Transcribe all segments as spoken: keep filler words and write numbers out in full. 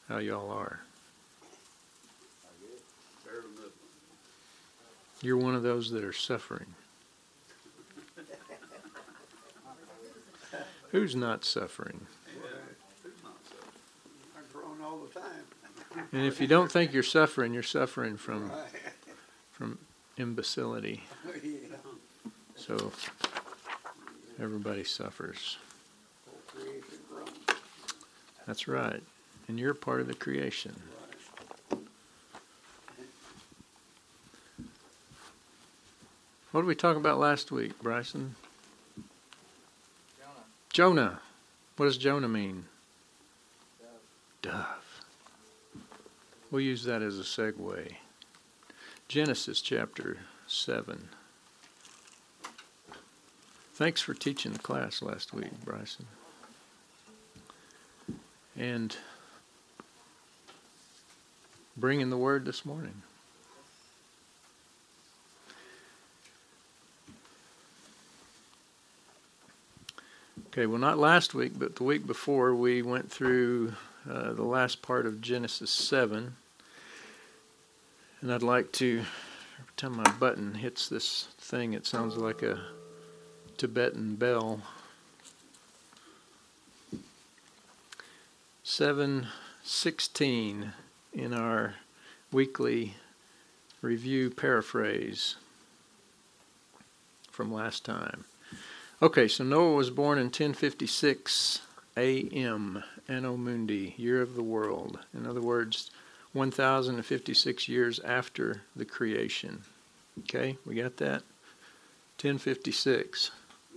how y'all are. You're one of those that are suffering. Who's not suffering? I'm grown all the time. And if you don't think you're suffering, you're suffering from from imbecility. So everybody suffers. That's right. And you're part of the creation. What did we talk about last week, Bryson? Jonah. Jonah. What does Jonah mean? Dove. Dove. We'll use that as a segue. Genesis chapter seven. Thanks for teaching the class last week, Bryson. And bringing the word this morning. Okay, well, not last week, but the week before, we went through uh, the last part of Genesis seven. And I'd like to, every time my button hits this thing, it sounds like a Tibetan bell. seven sixteen in our weekly review paraphrase from last time. Okay, so Noah was born in ten fifty-six A M, Anno Mundi, year of the world. In other words, one thousand fifty-six years after the creation. Okay, we got that? ten fifty-six.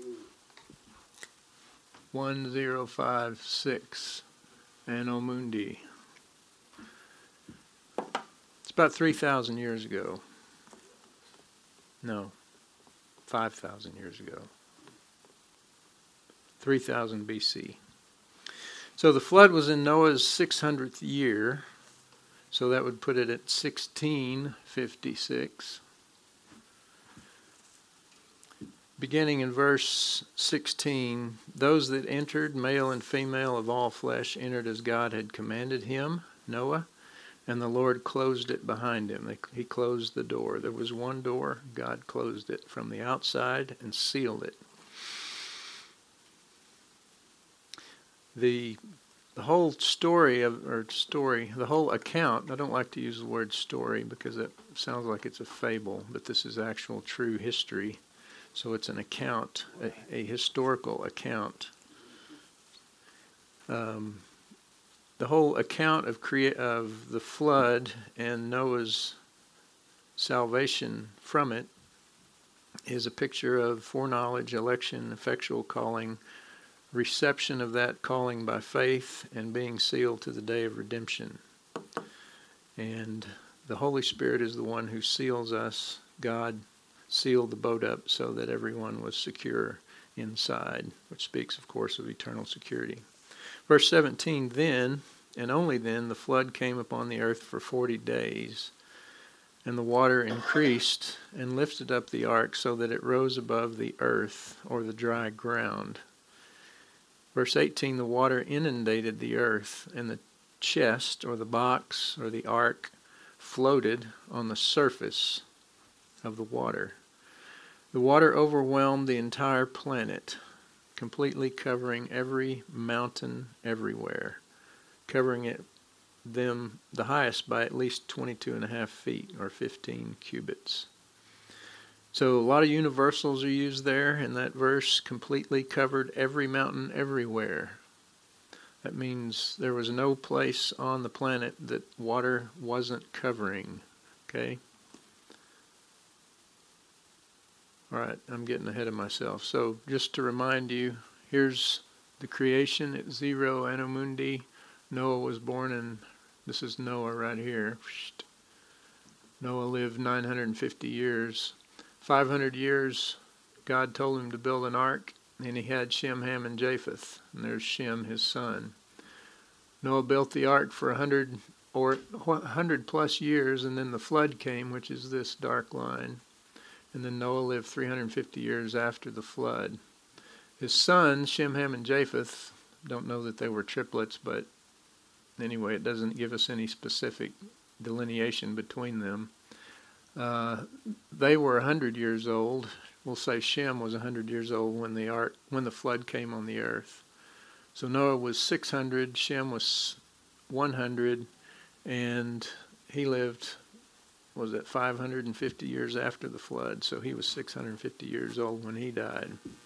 one thousand fifty-six, Anno Mundi. It's about three thousand years ago. No, five thousand years ago. three thousand B C. So the flood was in Noah's six hundredth year, so that would put it at sixteen fifty-six. Beginning in verse sixteen, those that entered, male and female of all flesh, entered as God had commanded him, Noah, and the Lord closed it behind him. He closed the door. There was one door, God closed it from the outside and sealed it. The the whole story of or story, the whole account, I don't like to use the word story because it sounds like it's a fable, but this is actual true history. So it's an account, a, a historical account. Um, the whole account of crea- of the flood and Noah's salvation from it is a picture of foreknowledge, election, effectual calling, reception of that calling by faith, and being sealed to the day of redemption. And the Holy Spirit is the one who seals us. God sealed the boat up so that everyone was secure inside, which speaks, of course, of eternal security. Verse seventeen, then, and only then, the flood came upon the earth for forty days, and the water increased and lifted up the ark so that it rose above the earth, or the dry ground. Verse eighteen, the water inundated the earth, and the chest, or the box, or the ark, floated on the surface of the water. The water overwhelmed the entire planet, completely covering every mountain everywhere, covering it them the highest by at least twenty-two and a half feet, or fifteen cubits. So a lot of universals are used there in that verse. Completely covered every mountain everywhere. That means there was no place on the planet that water wasn't covering. Okay? All right, I'm getting ahead of myself. So just to remind you, here's the creation at zero Anno Mundi. Noah was born in, this is Noah right here. Noah lived nine hundred fifty years. five hundred years, God told him to build an ark, and he had Shem, Ham, and Japheth. And there's Shem, his son. Noah built the ark for one hundred or one hundred plus years, and then the flood came, which is this dark line. And then Noah lived three hundred fifty years after the flood. His sons, Shem, Ham, and Japheth, don't know that they were triplets, but anyway, it doesn't give us any specific delineation between them. Uh, they were a hundred years old. We'll say Shem was a hundred years old when the ark, when the flood came on the earth. So Noah was six hundred, Shem was one hundred, and he lived, was it five hundred fifty years after the flood? So he was six hundred fifty years old when he died.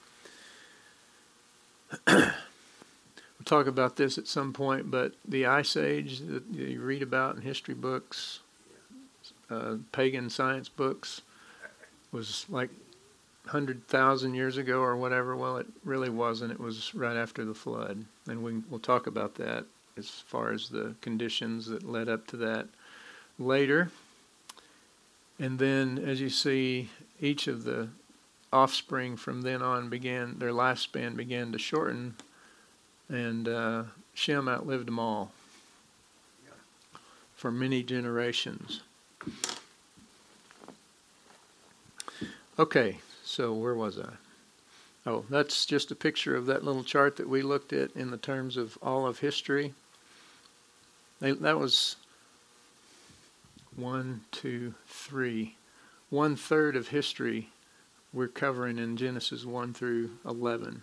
We'll talk about this at some point, but the Ice Age that you read about in history books, uh, pagan science books, was like one hundred thousand years ago or whatever. Well, it really wasn't. It was right after the flood. And we, we'll talk about that as far as the conditions that led up to that later. And then, as you see, each of the offspring from then on began, their lifespan began to shorten, and uh, Shem outlived them all for many generations. Okay, so where was I? Oh, that's just a picture of that little chart that we looked at in the terms of all of history. They, that was one, two, three. One third of history we're covering in Genesis one through eleven.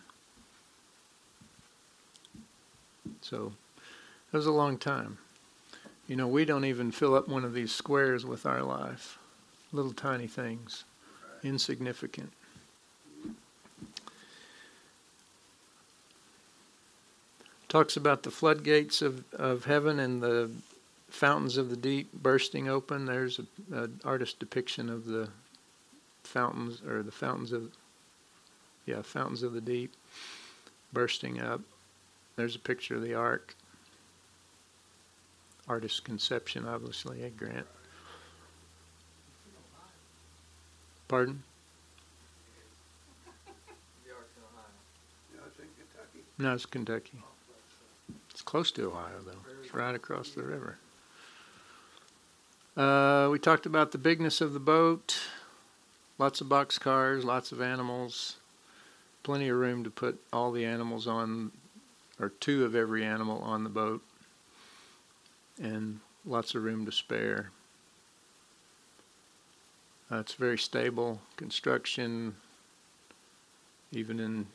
So that was a long time. You know, we don't even fill up one of these squares with our life. Little tiny things. Insignificant. Talks about the floodgates of, of heaven and the fountains of the deep bursting open. There's an artist depiction of the fountains, or the fountains of, yeah, fountains of the deep bursting up. There's a picture of the ark. Artist's conception, obviously, eh, Grant? Pardon? You know, it's in Kentucky. No, it's Kentucky. It's close to Ohio, though. It's right across the river. Uh, we talked about the bigness of the boat. Lots of boxcars, lots of animals. Plenty of room to put all the animals on, or two of every animal on the boat. And lots of room to spare. Uh, it's very stable construction, even in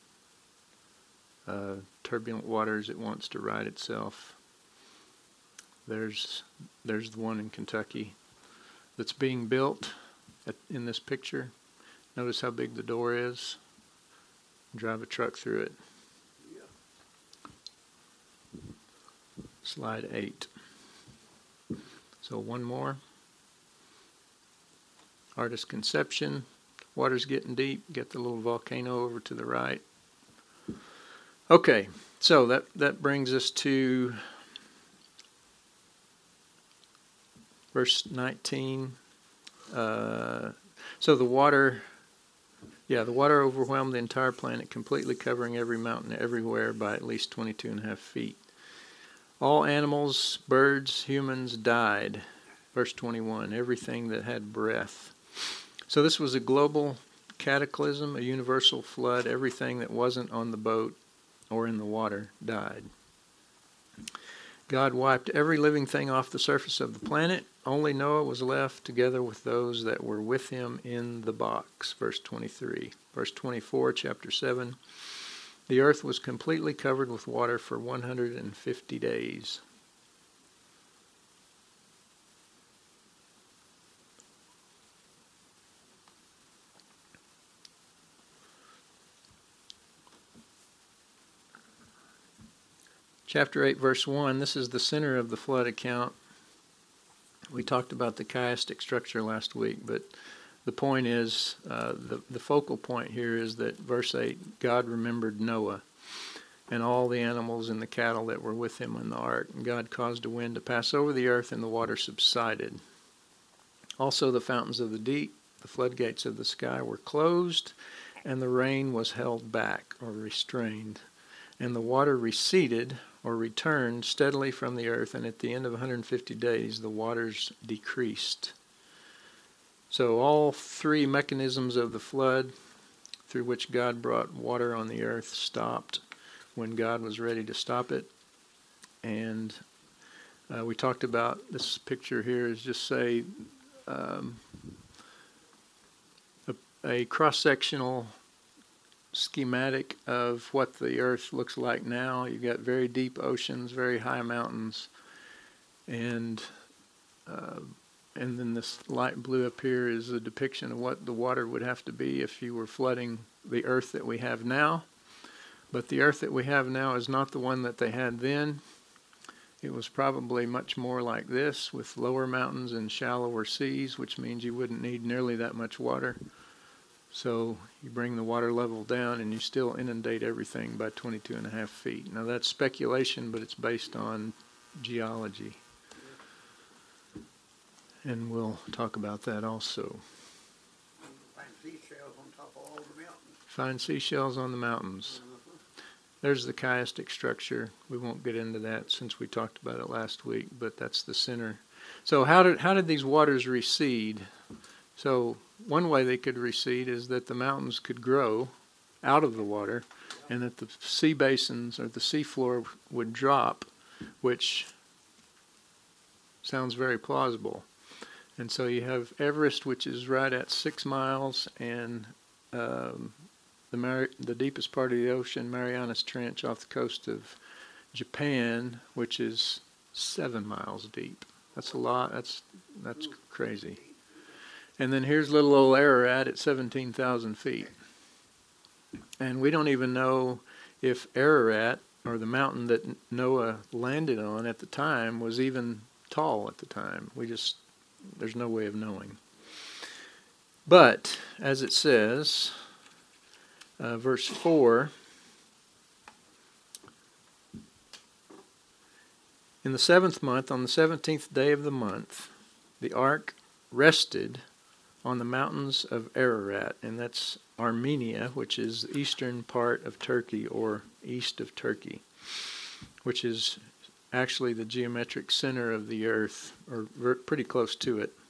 uh, turbulent waters. It wants to right itself. There's there's the one in Kentucky that's being built at, in this picture. Notice how big the door is. Drive a truck through it. Slide eight. So one more. Artist's conception. Water's getting deep. Get the little volcano over to the right. Okay, so that, that brings us to verse nineteen. Uh, so the water, yeah, the water overwhelmed the entire planet, completely covering every mountain everywhere by at least twenty-two and a half feet. All animals, birds, humans died. Verse twenty-one, everything that had breath. So this was a global cataclysm, a universal flood. Everything that wasn't on the boat or in the water died. God wiped every living thing off the surface of the planet. Only Noah was left together with those that were with him in the box. Verse twenty-three. Verse twenty-four, chapter seven. The earth was completely covered with water for one hundred fifty days. Chapter eight, verse one, this is the center of the flood account. We talked about the chiastic structure last week, but the point is, uh, the, the focal point here is that verse eight, God remembered Noah and all the animals and the cattle that were with him in the ark. And God caused a wind to pass over the earth, and the water subsided. Also the fountains of the deep, the floodgates of the sky were closed, and the rain was held back or restrained. And the water receded or returned steadily from the earth, and at the end of one hundred fifty days the waters decreased. So all three mechanisms of the flood through which God brought water on the earth stopped when God was ready to stop it, and Uh, we talked about this picture here is just say um, a, a cross-sectional schematic of what the earth looks like now. You've got very deep oceans, very high mountains, and uh, and then this light blue up here is a depiction of what the water would have to be if you were flooding the earth that we have now. But the earth that we have now is not the one that they had then. It was probably much more like this, with lower mountains and shallower seas, which means you wouldn't need nearly that much water. So you bring the water level down and you still inundate everything by twenty-two and a half feet. Now that's speculation, but it's based on geology. And we'll talk about that also. Find seashells on top of all the mountains. Find seashells on the mountains. There's the chiastic structure. We won't get into that since we talked about it last week, but that's the center. So how did how did these waters recede? So one way they could recede is that the mountains could grow out of the water and that the sea basins or the seafloor would drop, which sounds very plausible. And so you have Everest, which is right at six miles, and um, the Mar- the deepest part of the ocean, Marianas Trench off the coast of Japan, which is seven miles deep. That's a lot. That's that's crazy. And then here's little old Ararat at seventeen thousand feet. And we don't even know if Ararat, or the mountain that Noah landed on at the time, was even tall at the time. We just, there's no way of knowing. But, as it says, uh, verse four, in the seventh month, on the seventeenth day of the month, the ark rested on the mountains of Ararat, and that's Armenia, which is the eastern part of Turkey, or east of Turkey, which is actually the geometric center of the earth, or ver- pretty close to it.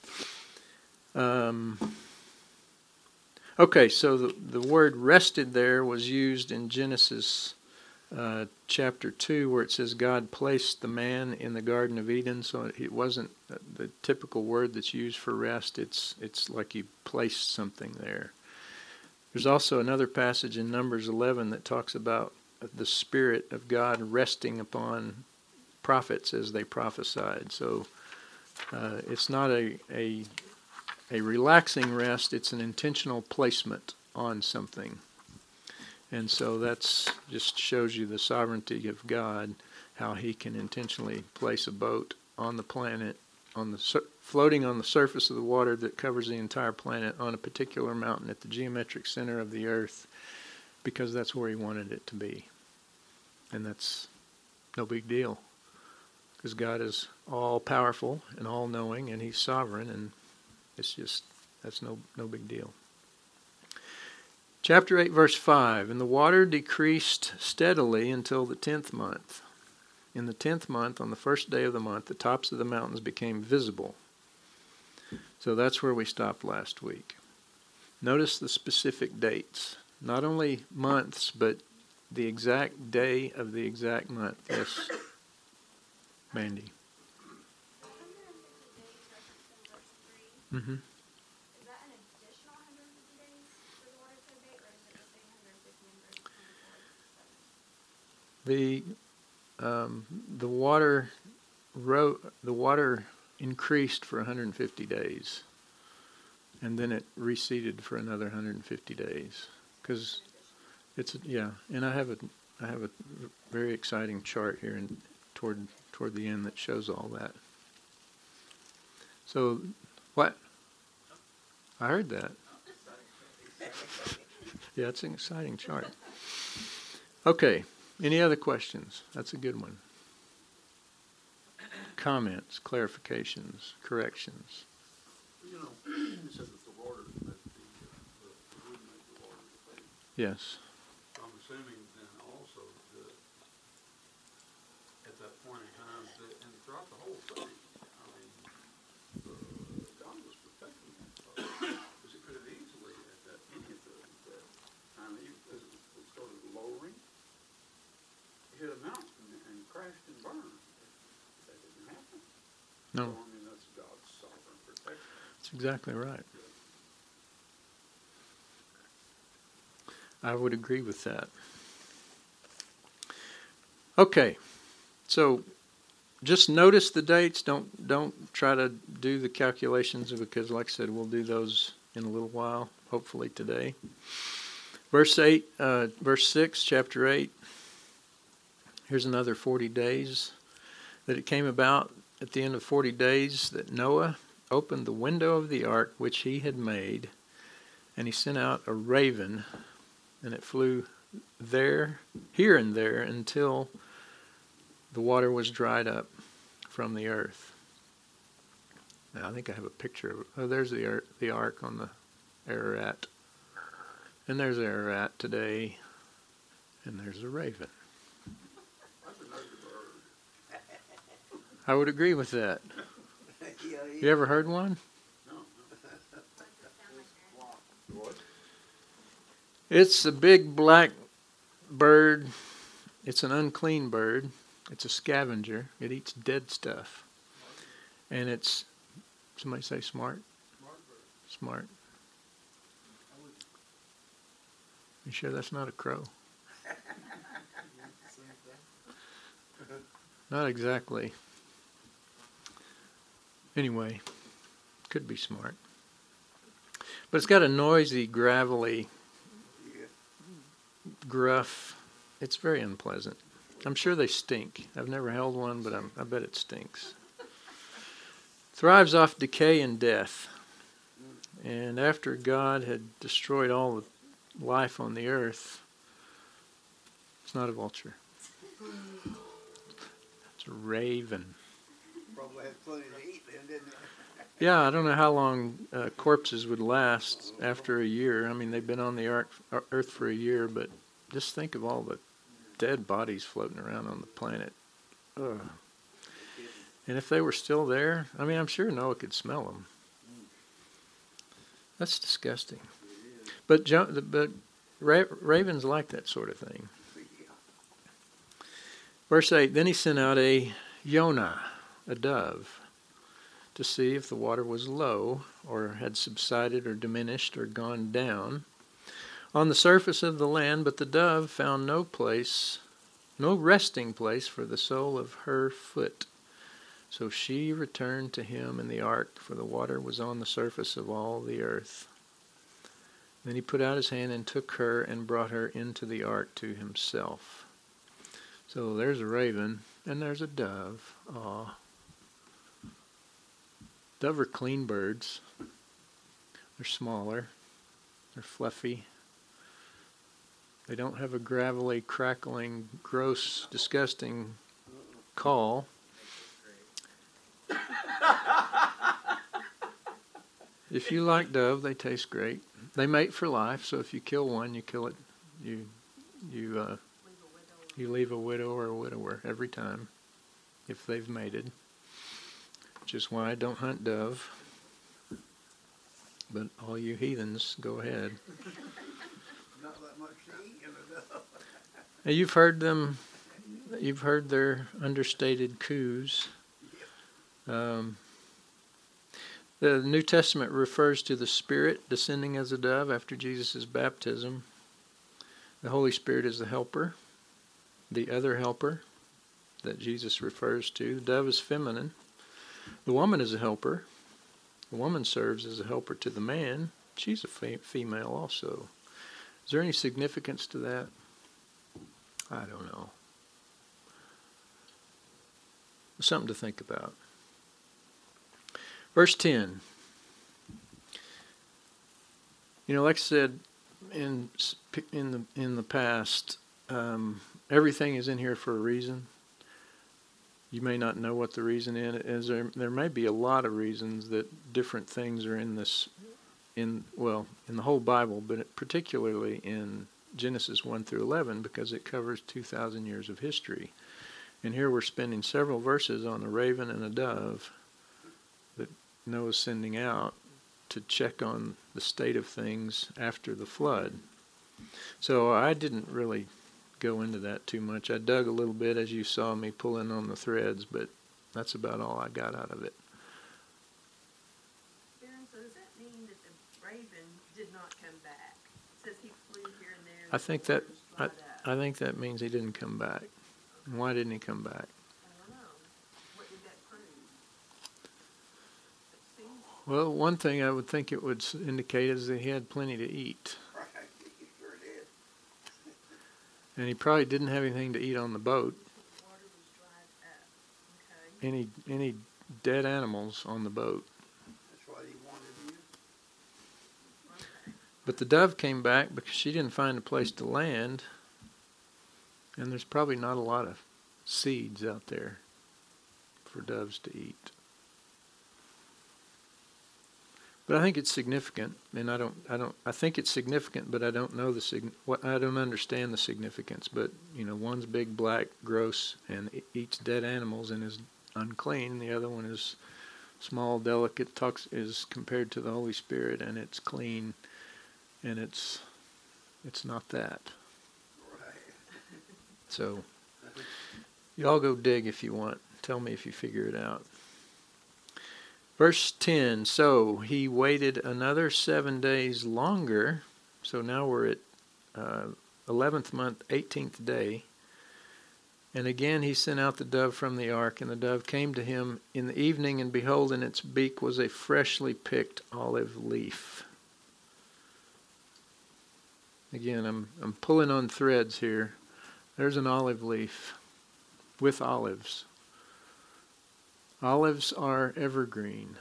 Um, okay, so the, the word rested there was used in Genesis uh, chapter two, where it says God placed the man in the Garden of Eden. So it wasn't the typical word that's used for rest. It's it's like you placed something there. There's also another passage in Numbers eleven that talks about the Spirit of God resting upon prophets as they prophesied. So uh, it's not a, a a relaxing rest, it's an intentional placement on something. And so that's just shows you the sovereignty of God, how he can intentionally place a boat on the planet, on the sur- floating on the surface of the water that covers the entire planet, on a particular mountain at the geometric center of the earth, because that's where he wanted it to be. And that's no big deal, because God is all powerful and all knowing, and he's sovereign, and it's just, that's no no big deal. Chapter eight, verse five, and the water decreased steadily until the tenth month. In the tenth month, on the first day of the month, the tops of the mountains became visible. So that's where we stopped last week. Notice the specific dates. Not only months, but the exact day of the exact month. Yes, Mandy. Mm-hmm. Is that an additional one hundred fifty days for the water to abate, or is it the same one hundred fifty in verse twenty-four? The um, the water ro- the water increased for one hundred fifty days, and then it receded for another one hundred fifty days. Because it's yeah, and I have a I have a very exciting chart here in, toward toward the end that shows all that. So, what? I heard that. Yeah, it's an exciting chart. Okay, any other questions? That's a good one. Comments, clarifications, corrections? You know, you said that the water, that the, uh, the, the wind made the water abate. Yes. So I'm assuming then also that at that point in time, that, and throughout the whole thing, I mean, uh, God was protecting it. Because it could have easily, at that, any of the, that time, even as it, it started lowering, it hit a mountain and crashed and burned. That didn't No. So, I mean, that's God's sovereign protection. That's exactly right. I would agree with that. Okay, so just notice the dates. Don't don't try to do the calculations because, like I said, we'll do those in a little while. Hopefully today. Verse eight, uh, verse six, chapter eight. Here's another forty days. That it came about at the end of forty days that Noah opened the window of the ark which he had made, and he sent out a raven, and it flew there, here and there, until the water was dried up from the earth. Now, I think I have a picture of it. Oh, there's the, ar- the ark on the Ararat. And there's Ararat today, and there's a raven. That's a noted bird. I would agree with that. Yeah, You ever heard one? No, no. What? It's a big black bird. It's an unclean bird. It's a scavenger. It eats dead stuff. And it's, somebody say smart? Smart bird. Smart. You sure that's not a crow? Not exactly. Anyway, could be smart. But it's got a noisy, gravelly, yeah. gruff. It's very unpleasant. I'm sure they stink. I've never held one, but I'm, I bet it stinks. Thrives off decay and death. And after God had destroyed all the life on the earth, it's not a vulture. It's a raven. Probably had plenty to eat then, didn't it? Yeah, I don't know how long uh, corpses would last after a year. I mean, they've been on the ark, earth for a year, but just think of all the dead bodies floating around on the planet. Ugh. And if they were still there, I mean, I'm sure Noah could smell them. That's disgusting. But jo- but ra- ravens like that sort of thing. Verse eight, then he sent out a Yonah, a dove, to see if the water was low or had subsided or diminished or gone down on the surface of the land, but the dove found no place, no resting place for the sole of her foot. So she returned to him in the ark, for the water was on the surface of all the earth. Then he put out his hand and took her and brought her into the ark to himself. So there's a raven and there's a dove. Aw. Dove are clean birds. They're smaller. They're fluffy. They don't have a gravelly, crackling, gross, disgusting call. If you like dove, they taste great. They mate for life, so if you kill one, you kill it. You, you, uh, you leave a widow or a widower every time, if they've mated. Which is why I don't hunt dove. But all you heathens, go ahead. Not that much to eat in a dove. Now you've heard them. You've heard their understated coos. Um, the New Testament refers to the Spirit descending as a dove after Jesus' baptism. The Holy Spirit is the helper, the other helper that Jesus refers to. The dove is feminine. The woman is a helper. The woman serves as a helper to the man. She's a fe- female also. Is there any significance to that? I don't know. Something to think about. Verse ten. You know, like I said in in the in the past, um, everything is in here for a reason. You may not know what the reason is. There, there may be a lot of reasons that different things are in this, in well, in the whole Bible, but particularly in Genesis one through eleven, because it covers two thousand years of history. And here we're spending several verses on a raven and a dove that Noah's sending out to check on the state of things after the flood. So I didn't really go into that too much. I dug a little bit as you saw me pulling on the threads, but that's about all I got out of it. I think that, I, dried up. I think that means he didn't come back. And why didn't he come back? I don't know. What did that prove? It seems Well, one thing I would think it would s- indicate is that he had plenty to eat. Right, he sure did. And he probably didn't have anything to eat on the boat. the water was dried up. Okay. Any, any dead animals on the boat. That's what he wanted to use. Okay. But the dove came back because she didn't find a place to land. And there's probably not a lot of seeds out there for doves to eat. But I think it's significant, and I don't, I don't, I think it's significant, but I don't know the sig, what, I don't understand the significance. But you know, one's big, black, gross, and e- eats dead animals and is unclean. The other one is small, delicate, talks is compared to the Holy Spirit, and it's clean, and it's, it's not that. Right. So, y'all go dig if you want. Tell me if you figure it out. Verse ten, so he waited another seven days longer. So now we're at uh, eleventh month, eighteenth day. And again he sent out the dove from the ark, and the dove came to him in the evening, and behold, in its beak was a freshly picked olive leaf. Again, I'm I'm pulling on threads here. There's an olive leaf with olives. Olives are evergreen.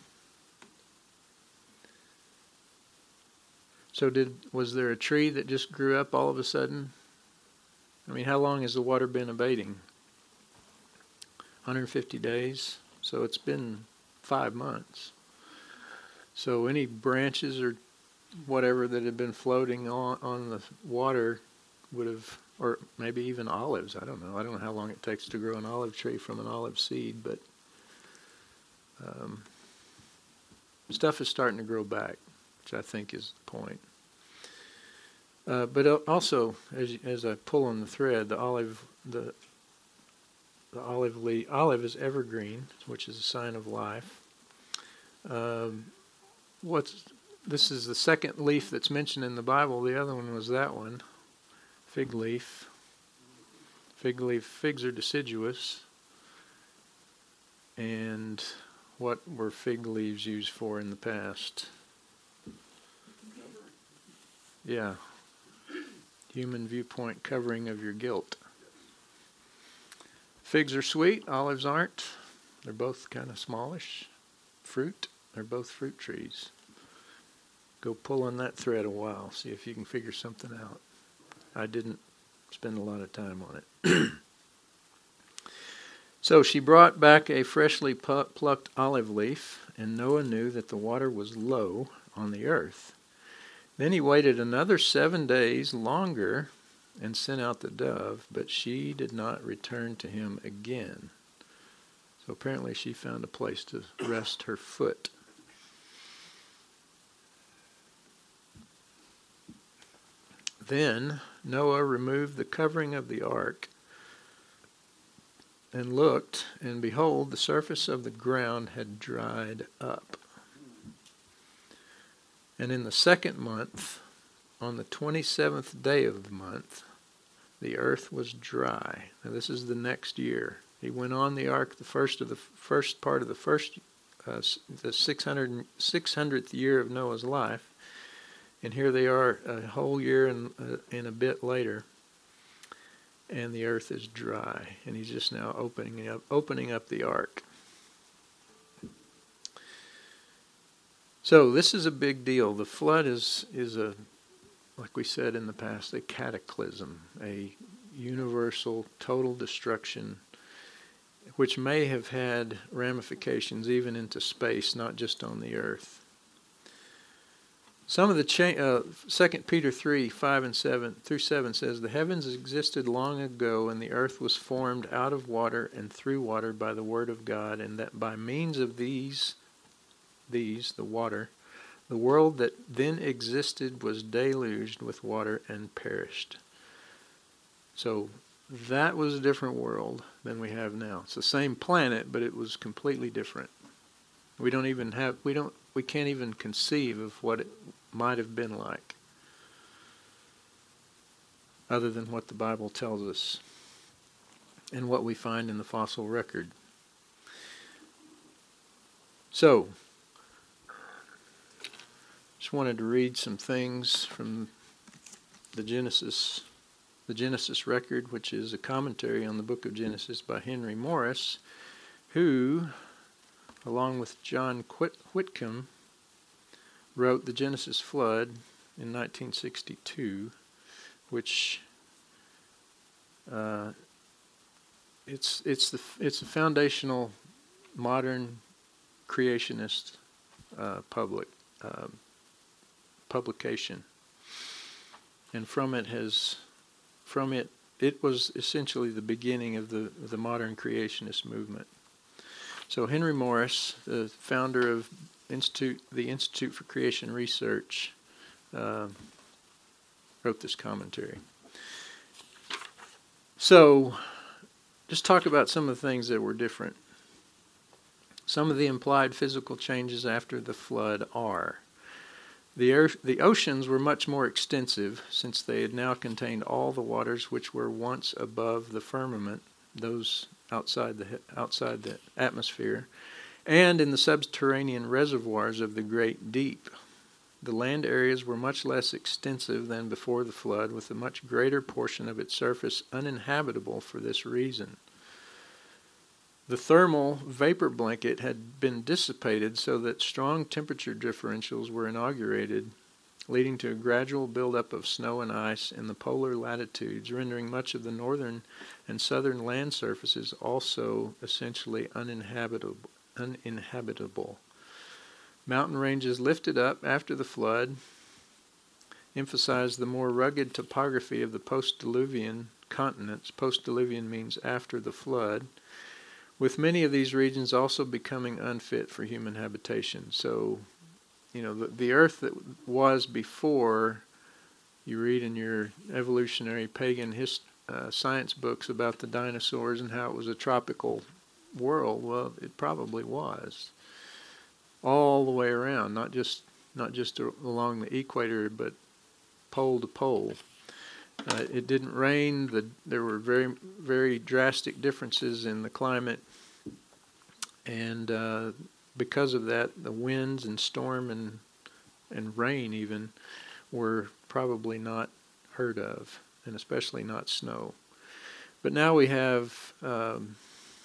So did was there a tree that just grew up all of a sudden? I mean, how long has the water been abating? one hundred fifty days. So it's been five months. So any branches or whatever that had been floating on, on the water would have, or maybe even olives. I don't know. I don't know how long it takes to grow an olive tree from an olive seed, but um, stuff is starting to grow back, which I think is the point. Uh, but also, as as I pull on the thread, the olive the the olive leaf, olive is evergreen, which is a sign of life. Um, what's this is the second leaf that's mentioned in the Bible. The other one was that one, fig leaf. Fig leaf figs are deciduous, and what were fig leaves used for in the past? Yeah. Human viewpoint covering of your guilt. Figs are sweet, olives aren't. They're both kind of smallish. Fruit, they're both fruit trees. Go pull on that thread a while, see if you can figure something out. I didn't spend a lot of time on it. So she brought back a freshly plucked olive leaf, and Noah knew that the water was low on the earth. Then he waited another seven days longer and sent out the dove, but she did not return to him again. So apparently she found a place to rest her foot. Then Noah removed the covering of the ark and looked, and behold, the surface of the ground had dried up. And in the second month, on the twenty-seventh day of the month, the earth was dry. Now this is the next year. He went on the ark the first of the first part of the first, uh, the six hundred, six hundredth year of Noah's life, and here they are a whole year and uh, and a bit later, and the earth is dry, and he's just now opening up opening up the ark. So this is a big deal. The flood is is a, like we said in the past, a cataclysm, a universal, total destruction, which may have had ramifications even into space, not just on the earth. Some of the cha- uh, Second Peter three five and seven through seven says the heavens existed long ago, and the earth was formed out of water and through water by the word of God, and that by means of these. These, the water, the world that then existed was deluged with water and perished. So that was a different world than we have now. It's the same planet, but it was completely different. We don't even have, we don't, we can't even conceive of what it might have been like. other than what the Bible tells us and what we find in the fossil record. So, just wanted to read some things from the Genesis, the Genesis record, which is a commentary on the book of Genesis by Henry Morris, who, along with John Whit- Whitcomb, wrote the Genesis Flood in nineteen sixty-two, which uh, it's it's the it's a foundational modern creationist uh, public uh, publication, and from it has from it it was essentially the beginning of the of the modern creationist movement. So Henry Morris, the founder of Institute the Institute for Creation Research, uh, wrote this commentary. So, just talk about some of the things that were different. Some of the implied physical changes after the flood are: the earth, the oceans were much more extensive, since they had now contained all the waters which were once above the firmament, those outside the outside the atmosphere, and in the subterranean reservoirs of the great deep. The land areas were much less extensive than before the flood, with a much greater portion of its surface uninhabitable for this reason. The thermal vapor blanket had been dissipated so that strong temperature differentials were inaugurated, leading to a gradual buildup of snow and ice in the polar latitudes, rendering much of the northern and southern land surfaces also essentially uninhabitable. uninhabitable. Mountain ranges lifted up after the flood emphasized the more rugged topography of the post-diluvian continents. Post-diluvian means after the flood, with many of these regions also becoming unfit for human habitation. So, you know, the, the earth that was before, you read in your evolutionary pagan hist, uh, science books about the dinosaurs and how it was a tropical world. Well, it probably was. All the way around, not just not just along the equator, but pole to pole. Uh, it didn't rain. The, there were very, very drastic differences in the climate, and uh, because of that, the winds and storm and and rain even were probably not heard of, and especially not snow. But now we have um,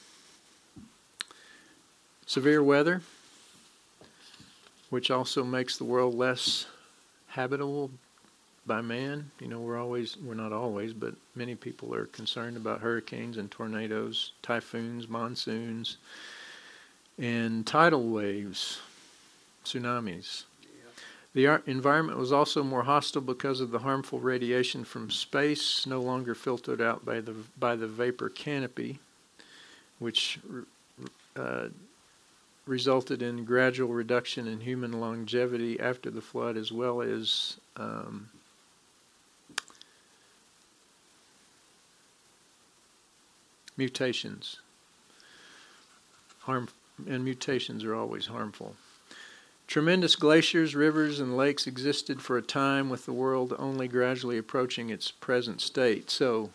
severe weather, which also makes the world less habitable by man. You know, we're always, we're not always, but many people are concerned about hurricanes and tornadoes, typhoons, monsoons, and tidal waves, tsunamis. The ar- environment was also more hostile because of the harmful radiation from space, no longer filtered out by the by the vapor canopy, which uh, resulted in gradual reduction in human longevity after the flood, as well as um, mutations. Harm and mutations are always harmful. Tremendous glaciers, rivers, and lakes existed for a time, with the world only gradually approaching its present state. So,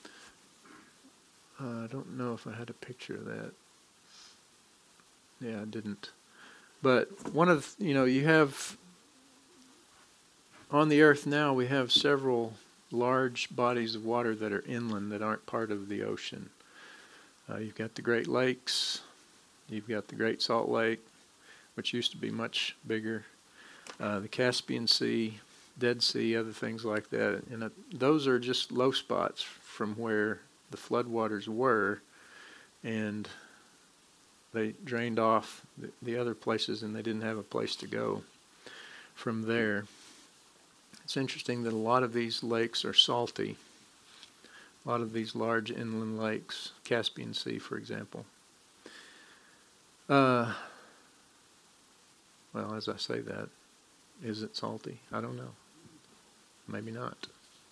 uh, I don't know if I had a picture of that. Yeah, I didn't. But one of the, you know, you have, on the earth now, we have several large bodies of water that are inland that aren't part of the ocean. Uh, you've got the Great Lakes, you've got the Great Salt Lake, which used to be much bigger, uh, the Caspian Sea, Dead Sea, other things like that. And uh, those are just low spots from where the floodwaters were, and they drained off the, the other places, and they didn't have a place to go from there. It's interesting that a lot of these lakes are salty. A lot of these large inland lakes, Caspian Sea, for example. Uh, well, as I say that, is it salty? I don't know. Maybe not.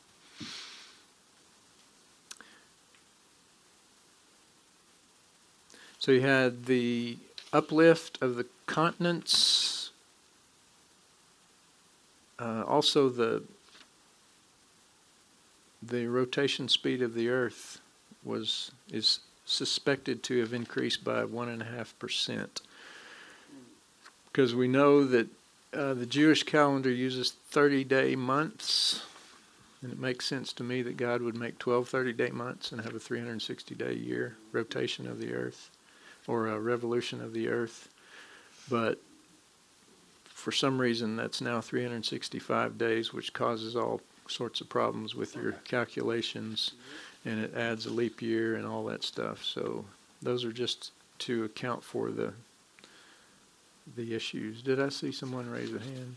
So you had the uplift of the continents, uh, also the the rotation speed of the earth was is suspected to have increased by one and a half percent. Because we know that uh, the Jewish calendar uses thirty-day months, and it makes sense to me that God would make twelve thirty-day months and have a three hundred sixty-day year rotation of the earth, or a revolution of the earth. But for some reason, that's now three hundred sixty-five days, which causes all sorts of problems with your calculations, and it adds a leap year and all that stuff. So those are just to account for the the issues. Did I see someone raise a hand?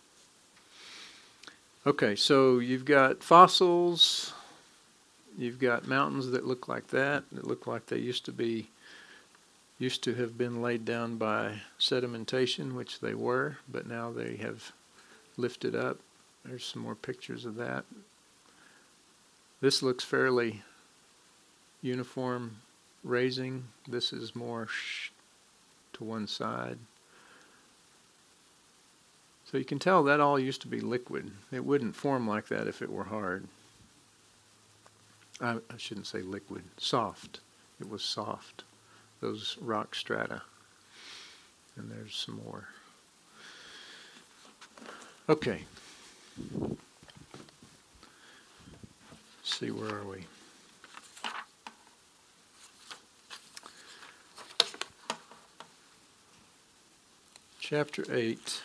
Okay, so you've got fossils, you've got mountains that look like that, that look like they used to be, used to have been laid down by sedimentation, which they were, but now they have lifted up. There's some more pictures of that. This looks fairly uniform raising. This is more shh to one side. So you can tell that all used to be liquid. It wouldn't form like that if it were hard. I, I shouldn't say liquid. Soft. It was soft. Those rock strata. And there's some more. Okay. Let's see, where are we? Chapter eight.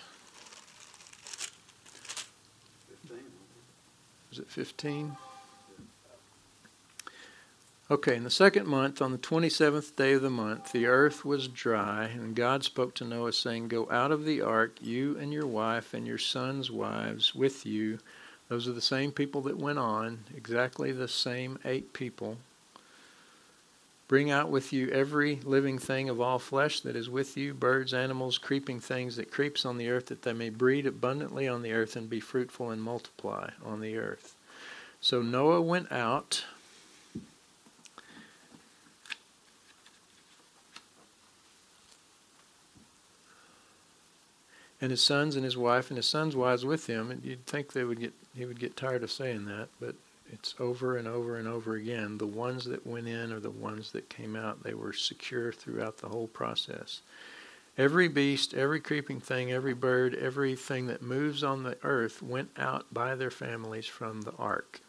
Is it fifteen? Okay, in the second month, on the twenty-seventh day of the month, the earth was dry, and God spoke to Noah, saying, "Go out of the ark, you and your wife and your sons' wives with you." Those are the same people that went on, exactly the same eight people. "Bring out with you every living thing of all flesh that is with you, birds, animals, creeping things that creeps on the earth, that they may breed abundantly on the earth and be fruitful and multiply on the earth." So Noah went out. And his sons and his wife and his sons' wives with him. And you'd think they would get he would get tired of saying that, but it's over and over and over again. The ones that went in are the ones that came out. They were secure throughout the whole process. Every beast, every creeping thing, every bird, everything that moves on the earth went out by their families from the ark.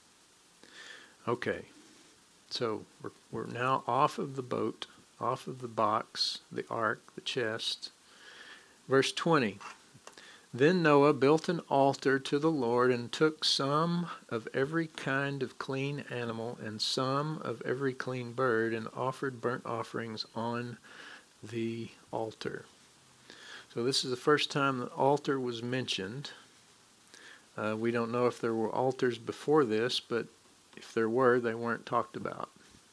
Okay, so we're, we're now off of the boat, off of the box, the ark, the chest. Verse twenty. Then Noah built an altar to the Lord and took some of every kind of clean animal and some of every clean bird and offered burnt offerings on the altar. So this is the first time the altar was mentioned. Uh, we don't know if there were altars before this, but if there were, they weren't talked about.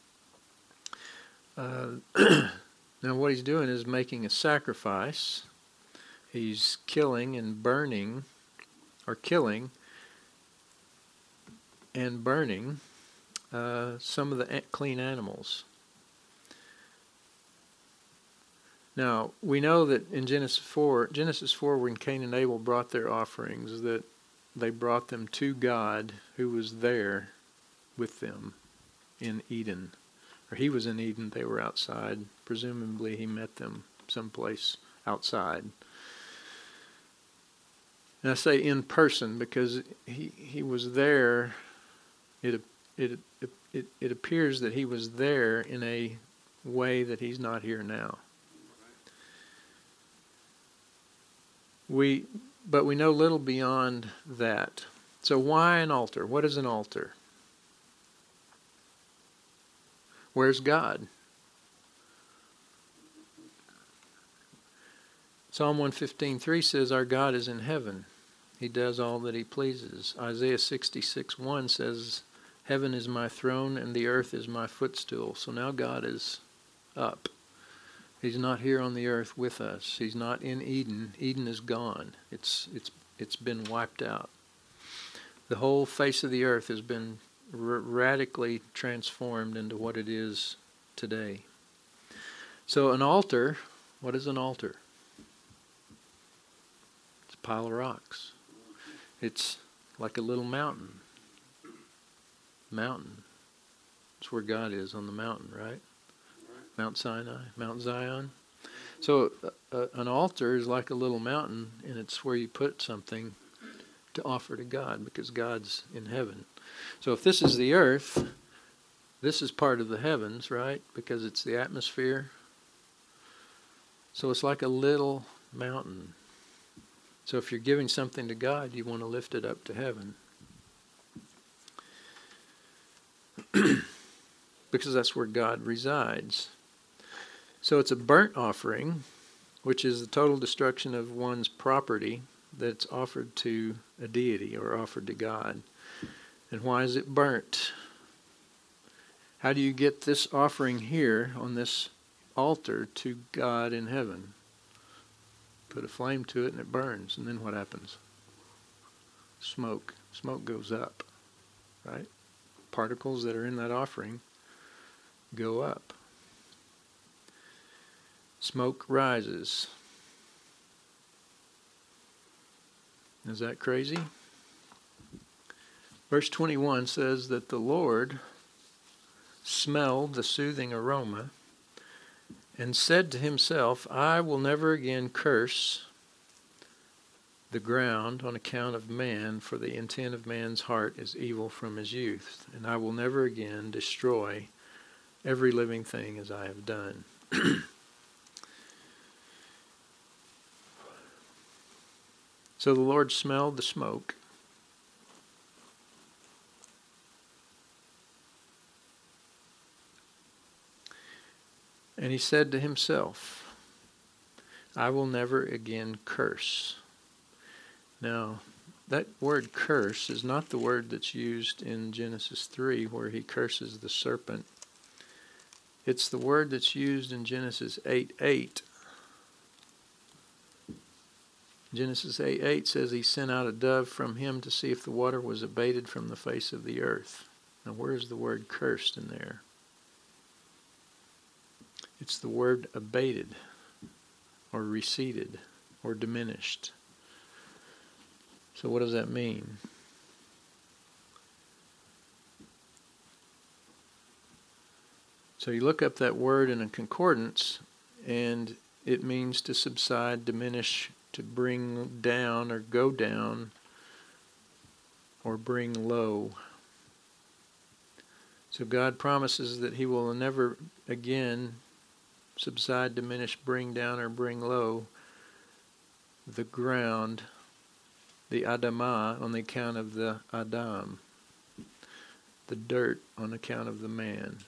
Uh, now what he's doing is making a sacrifice. He's killing and burning, or killing and burning uh, some of the clean animals. Now, we know that in Genesis four, Genesis four, when Cain and Abel brought their offerings, that they brought them to God, who was there with them in Eden. Or he was in Eden, they were outside. Presumably he met them someplace outside. And I say in person because he, he was there. It, it, it, it, it appears that he was there in a way that he's not here now. We, but we know little beyond that. So why an altar? What is an altar? Where's God? Psalm one fifteen three says, "Our God is in heaven. He does all that he pleases." Isaiah sixty-six one says, "Heaven is my throne and the earth is my footstool." So now God is up. He's not here on the earth with us. He's not in Eden. Eden is gone. It's it's it's been wiped out. The whole face of the earth has been r- radically transformed into what it is today. So an altar, what is an altar? It's a pile of rocks. It's like a little mountain. mountain. It's where God is, on the mountain, right? Right. Mount Sinai, Mount Zion. So uh, uh, an altar is like a little mountain, and it's where you put something to offer to God, because God's in heaven. So if this is the earth, this is part of the heavens, right? Because it's the atmosphere. So it's like a little mountain. So if you're giving something to God, you want to lift it up to heaven. Because that's where God resides. So it's a burnt offering, which is the total destruction of one's property that's offered to a deity or offered to God. And why is it burnt? How do you get this offering here on this altar to God in heaven? Put a flame to it and it burns. And then what happens? Smoke. Smoke goes up, right? Particles that are in that offering go up. Smoke rises. Is that crazy? Verse twenty-one says that the Lord smelled the soothing aroma and said to himself, I will never again curse the ground on account of man, for the intent of man's heart is evil from his youth, and I will never again destroy every living thing as I have done. So the Lord smelled the smoke. And he said to himself, I will never again curse. Now, that word curse is not the word that's used in Genesis three where he curses the serpent. It's the word that's used in Genesis eight eight. Genesis eight eight says he sent out a dove from him to see if the water was abated from the face of the earth. Now, where's the word cursed in there? It's the word abated, or receded, or diminished. So what does that mean? So you look up that word in a concordance, and it means to subside, diminish, to bring down or go down, or bring low. So God promises that he will never again subside, diminish, bring down, or bring low the ground, the Adamah, on the account of the Adam, the dirt on account of the man.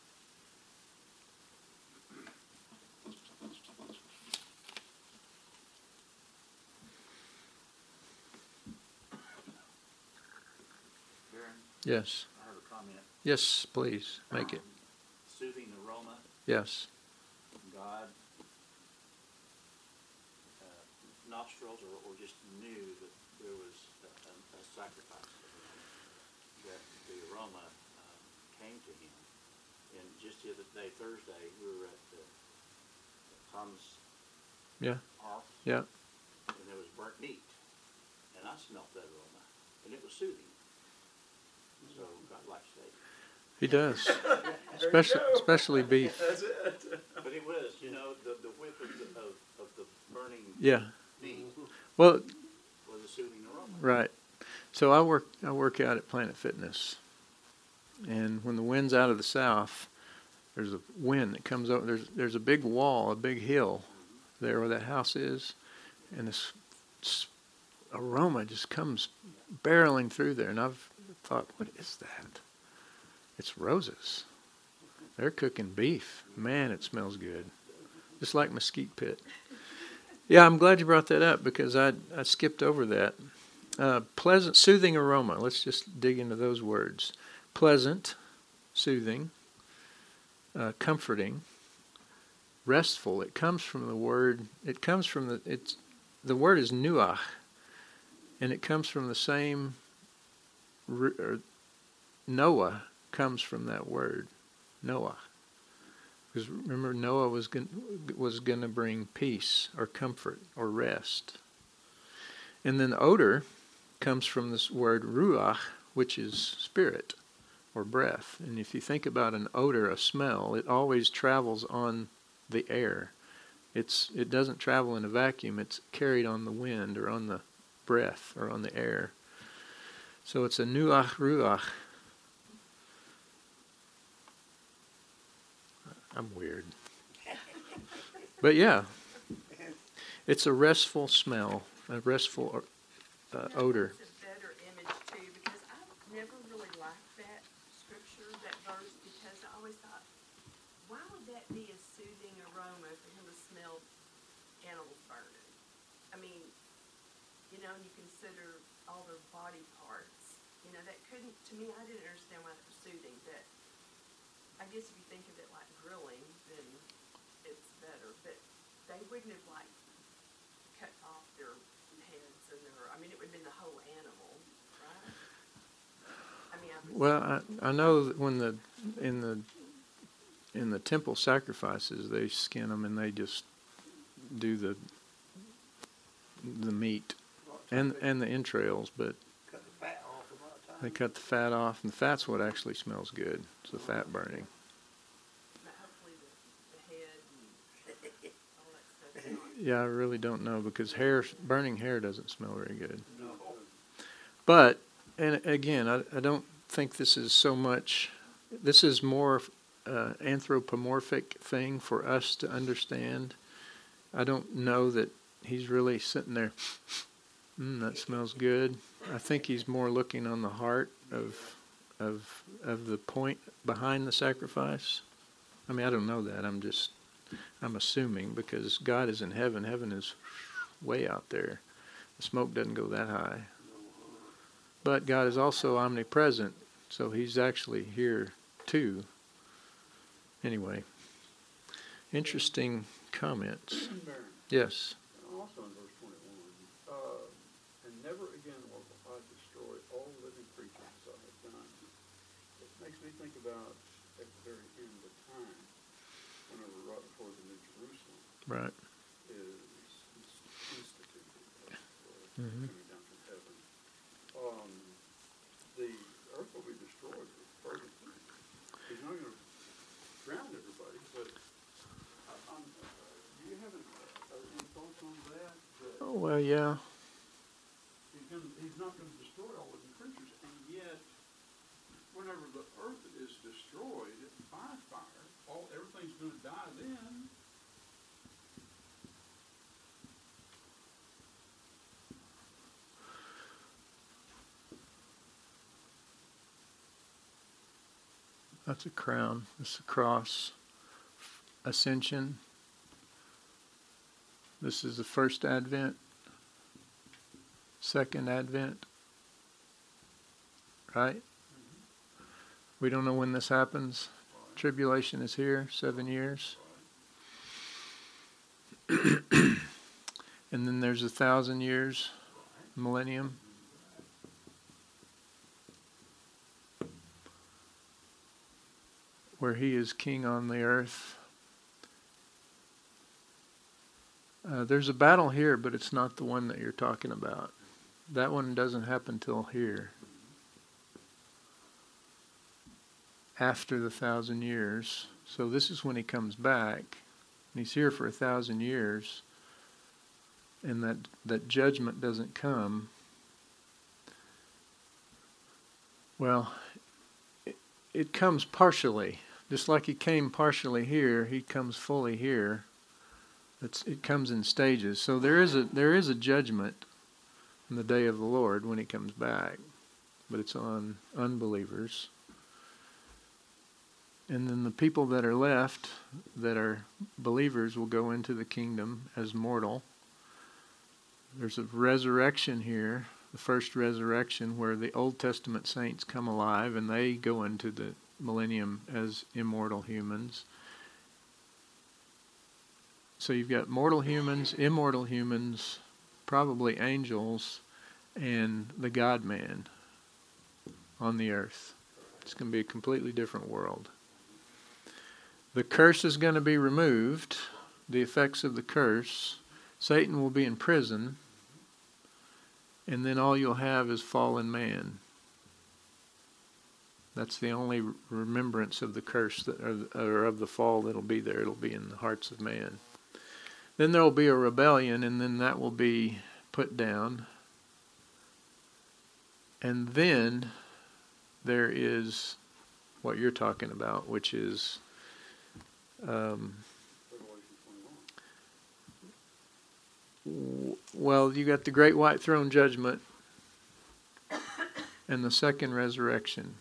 Baron, Yes. I have a comment. Yes, please, make it. Soothing aroma, Yes. God, uh, nostrils, or, or just knew that there was a, a, a sacrifice, that the aroma um, came to him. And just the other day, Thursday, we were at the, Tom's Yeah. house, Yeah. and there was burnt meat, and I smelt that aroma, and it was soothing. So God likes steak. He does. Especially, especially beef. That's it. But it was, you know, the, the whiff of the, of, of the burning Yeah. meat Well, was a soothing aroma. right. So I work I work out at Planet Fitness. And when the wind's out of the south, there's a wind that comes over. There's there's a big wall, a big hill there where that house is. And this, this aroma just comes barreling through there. And I've thought, what is that? It's roses. They're cooking beef. Man, it smells good. Just like Mesquite Pit. Yeah, I'm glad you brought that up because I I skipped over that. Uh, pleasant, soothing aroma. Let's just dig into those words. Pleasant, soothing, uh, comforting, restful. It comes from the word. It comes from the. It's the word is nuach, and it comes from the same. Or Noah comes from that word, Noah. Because remember, Noah was going was going to bring peace or comfort or rest. And then odor comes from this word ruach, which is spirit. or breath. And if you think about an odor, a smell, it always travels on the air. It's it doesn't travel in a vacuum. It's carried on the wind or on the breath or on the air. So it's a nuach ruach. I'm weird. But yeah, it's a restful smell, a restful uh, odor. It's a better image too, because I've never really liked that scripture, that verse, because I always thought, why would that be a soothing aroma for him to smell animals burning? I mean, you know, you consider all their body parts, you know, that couldn't, to me, I didn't understand why that was soothing, but I guess if you think of it like grilling, then it's better, but they wouldn't have like cut off their heads and their, I mean, it would have been the whole animal, right? I mean, I was. Well, I, I know that when the in the in the temple sacrifices, they skin them and they just do the the meat and and the entrails, but Cut the fat off a lot of times. they cut the fat off, and the fat's what actually smells good. It's the fat burning. But hopefully the, the head and all that stuff. Not. Yeah, I really don't know because hair burning hair doesn't smell very good. No. But and again, I, I don't think this is so much. This is more uh, anthropomorphic thing for us to understand. I don't know that he's really sitting there. Mm, that smells good. I think he's more looking on the heart of of of the point behind the sacrifice. I mean, I don't know that. I'm just I'm assuming because God is in heaven. Heaven is way out there. The smoke doesn't go that high. But God is also omnipresent, so he's actually here too. Anyway, interesting comments. Baron, Yes. also in verse twenty-one, uh, and never again will I destroy all living creatures as I have done. It makes me think about at the very end of time, whenever right before the New Jerusalem Right. is instituted, as it were, Mhm. coming down from heaven. Um, the earth will be destroyed with fervent heat. He's not going to drown everybody, but I, I'm, uh, do you have any, uh, any thoughts on that? That Oh, well, yeah. he's, gonna, he's not going to destroy all living creatures, and yet, whenever the earth is destroyed by fire, all everything's going to die then. That's a crown. This is a cross. Ascension. This is the first advent. Second advent. Right? We don't know when this happens. Tribulation is here, seven years. And then there's a thousand years, millennium. Where he is king on the earth. Uh, there's a battle here, but it's not the one that you're talking about. That one doesn't happen till here. After the thousand years. So this is when he comes back. And he's here for a thousand years. And that, that judgment doesn't come. Well, it, it comes partially. Just like he came partially here, he comes fully here. It's, it comes in stages. So there is a there is a judgment in the day of the Lord when he comes back. But it's on unbelievers. And then the people that are left, that are believers, will go into the kingdom as mortal. There's a resurrection here, the first resurrection, where the Old Testament saints come alive and they go into the millennium as immortal humans. So you've got mortal humans, immortal humans, probably angels, and the God-man on the earth. It's going to be a completely different world. The curse is going to be removed, the effects of the curse. Satan will be in prison, and then all you'll have is fallen man. That's the only remembrance of the curse that, or, or of the fall that'll be there. It'll be in the hearts of man. Then there will be a rebellion, and then that will be put down. And then there is what you're talking about, which is um, w- well, you got the great white throne judgment and the second resurrection.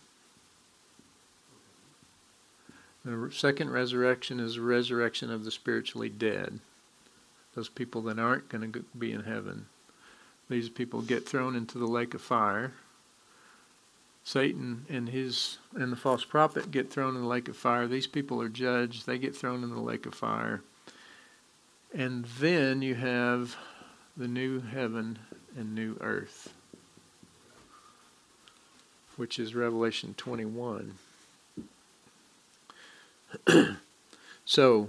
The second resurrection is the resurrection of the spiritually dead. Those people that aren't going to be in heaven. These people get thrown into the lake of fire. Satan and his and the false prophet get thrown in the lake of fire. These people are judged. They get thrown in the lake of fire. And then you have the new heaven and new earth, which is Revelation twenty-one. So,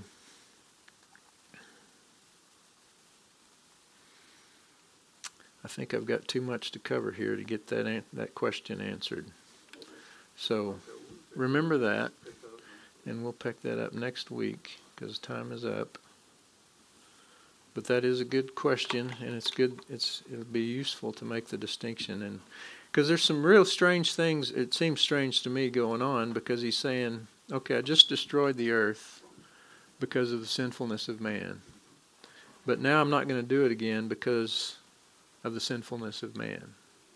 I think I've got too much to cover here to get that an- that question answered. So, remember that, and we'll pick that up next week because time is up. But that is a good question, and it's good. It's it'll be useful to make the distinction, and because there's some real strange things. It seems strange to me going on because he's saying, "Okay, I just destroyed the earth because of the sinfulness of man, but now I'm not going to do it again because of the sinfulness of man."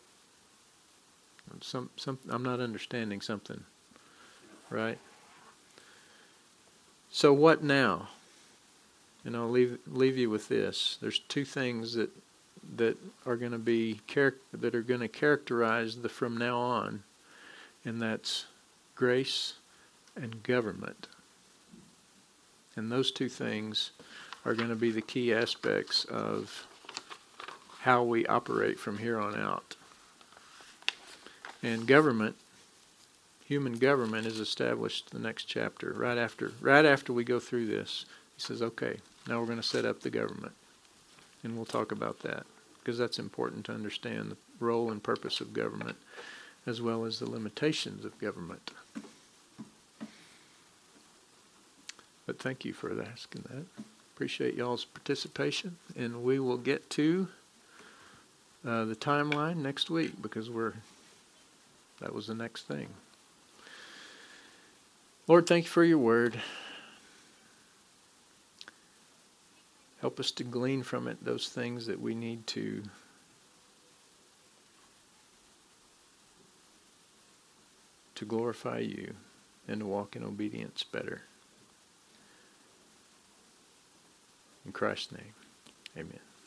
Some, some, I'm not understanding something, right? So what now? And I'll leave leave you with this. There's two things that that are going to be char- that are going to characterize the from now on, and that's grace and government. And those two things are going to be the key aspects of how we operate from here on out. And government, human government, is established in the next chapter. Right after, right after we go through this, he says, "Okay, now we're going to set up the government," and we'll talk about that because that's important to understand the role and purpose of government, as well as the limitations of government. But thank you for asking that. Appreciate y'all's participation, and we will get to uh, the timeline next week because we're that was the next thing. Lord, thank you for your word. Help us to glean from it those things that we need to to glorify you and to walk in obedience better. In Christ's name, amen.